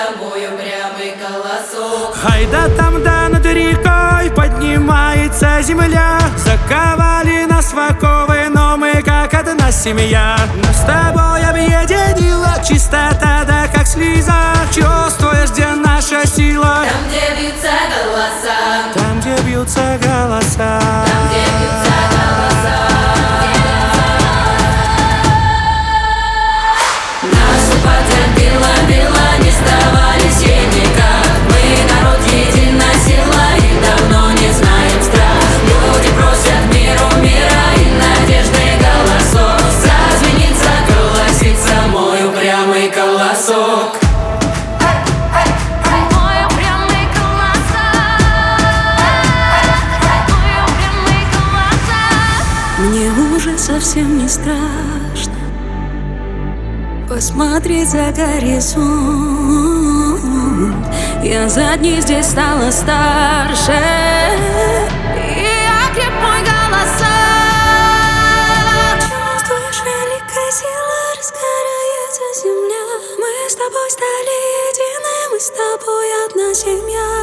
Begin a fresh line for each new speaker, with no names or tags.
мой упрямый колосок.
Ай да там, да над рекой поднимается земля. Заковали нас в оковы, но мы как одна семья. Нас с тобой объединила чистота, да как слеза. Чувствуешь, где наша сила?
Там, где бьются голоса.
Там, где бьются голоса.
Там, где бьются голоса. Нас подбила, не сдавались ей никак. Мы народ, единая сила, и давно не знаем страх. Люди просят мира и надежды голосов. Зазвенит, заколосится мой упрямый колосок.
Мне уже совсем не страшно посмотреть за горизонт. Я за дни здесь стала старше, и окреп мой голоса. Чувствуешь, великая сила, разгорается земля. Мы с тобой стали едины, мы с тобой одна семья.